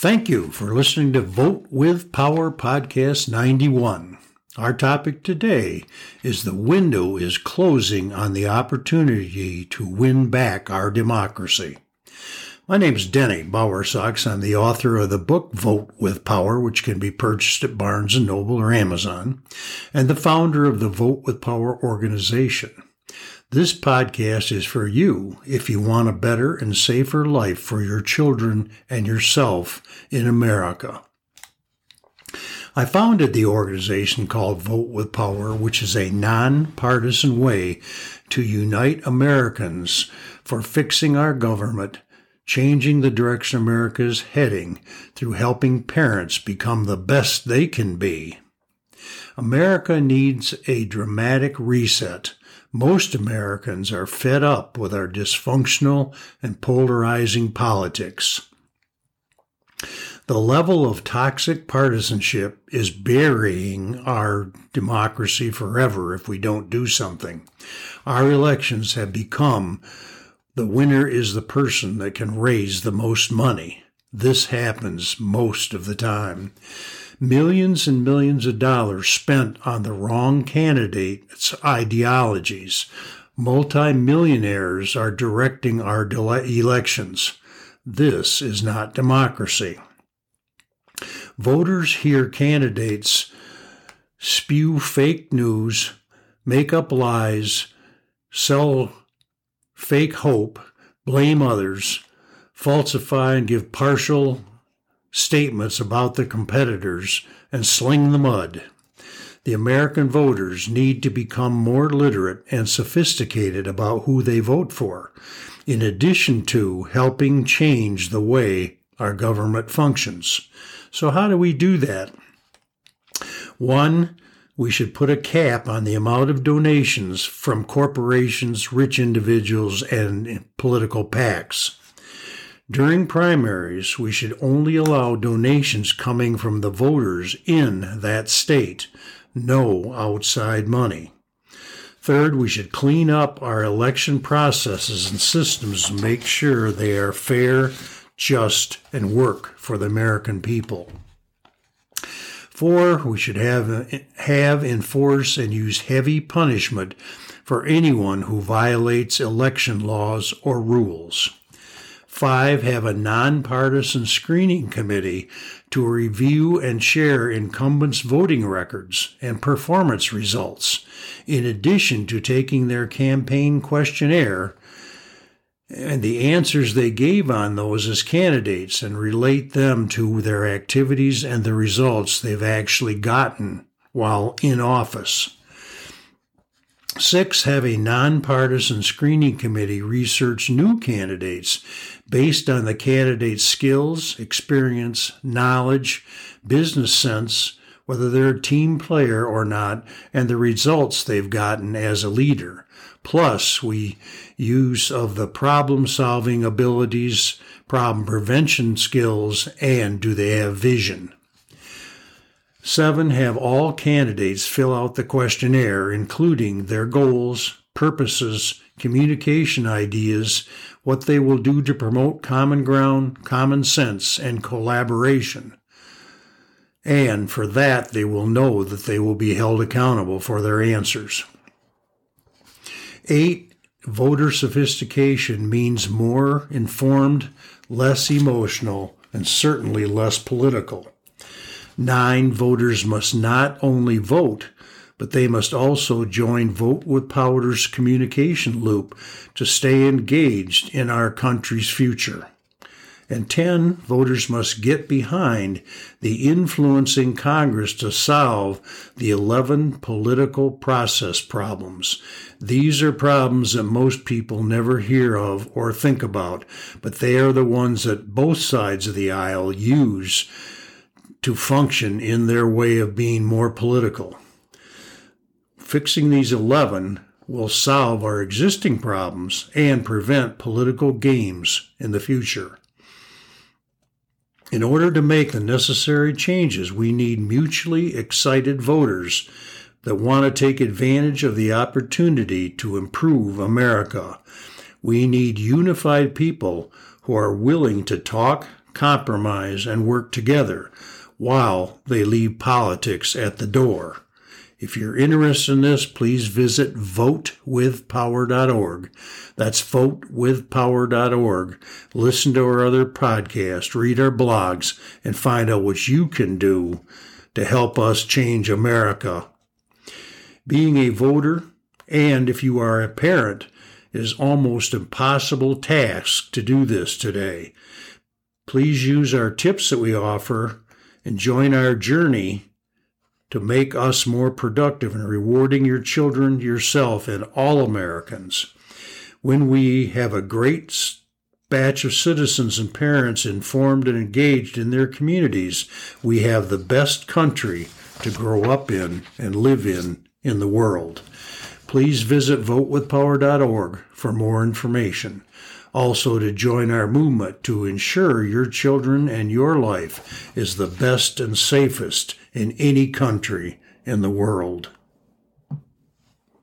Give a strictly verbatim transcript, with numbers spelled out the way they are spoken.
Thank you for listening to Vote with Power Podcast ninety-one. Our topic today is the window is closing on the opportunity to win back our democracy. My name is Denny Bowersox. I'm the author of the book Vote with Power, which can be purchased at Barnes and Noble or Amazon, and the founder of the Vote with Power organization. This podcast is for you if you want a better and safer life for your children and yourself in America. I founded the organization called Vote with Power, which is a nonpartisan way to unite Americans for fixing our government, changing the direction America is heading through helping parents become the best they can be. America needs a dramatic reset. Most Americans are fed up with our dysfunctional and polarizing politics. The level of toxic partisanship is burying our democracy forever if we don't do something. Our elections have become the winner is the person that can raise the most money. This happens most of the time. Millions and millions of dollars spent on the wrong candidate's ideologies. Multi-millionaires are directing our elections. This is not democracy. Voters hear candidates spew fake news, make up lies, sell fake hope, blame others, falsify and give partial statements about their competitors, and sling the mud. The American voters need to become more literate and sophisticated about who they vote for, in addition to helping change the way our government functions. So how do we do that? One, we should put a cap on the amount of donations from corporations, rich individuals, and political PACs. During primaries, we should only allow donations coming from the voters in that state, no outside money. Third, we should clean up our election processes and systems to make sure they are fair, just, and work for the American people. Four, we should have, have enforce and use heavy punishment for anyone who violates election laws or rules. Five, have a nonpartisan screening committee to review and share incumbents' voting records and performance results, in addition to taking their campaign questionnaire and the answers they gave on those as candidates and relate them to their activities and the results they've actually gotten while in office. Six, have a nonpartisan screening committee research new candidates based on the candidate's skills, experience, knowledge, business sense, whether they're a team player or not, and the results they've gotten as a leader. Plus, we use of the problem-solving abilities, problem prevention skills, and do they have vision? Seven, have all candidates fill out the questionnaire, including their goals, purposes, communication ideas, what they will do to promote common ground, common sense, and collaboration. And for that, they will know that they will be held accountable for their answers. Eight, voter sophistication means more informed, less emotional, and certainly less political. Nine, voters must not only vote, but they must also join Vote with Power's communication loop to stay engaged in our country's future. And ten, voters must get behind the influencing Congress to solve the eleven political process problems. These are problems that most people never hear of or think about, but they are the ones that both sides of the aisle use to function in their way of being more political. Fixing these eleven will solve our existing problems and prevent political games in the future. In order to make the necessary changes, we need mutually excited voters that want to take advantage of the opportunity to improve America. We need unified people who are willing to talk, compromise, and work together while they leave politics at the door. If you're interested in this, please visit vote with power dot org. That's vote with power dot org. Listen to our other podcasts, read our blogs, and find out what you can do to help us change America. Being a voter, and if you are a parent, is almost impossible task to do this today. Please use our tips that we offer and join our journey to make us more productive in rewarding your children, yourself, and all Americans. When we have a great batch of citizens and parents informed and engaged in their communities, we have the best country to grow up in and live in in the world. Please visit vote with power dot org for more information. Also, to join our movement to ensure your children and your life is the best and safest in any country in the world.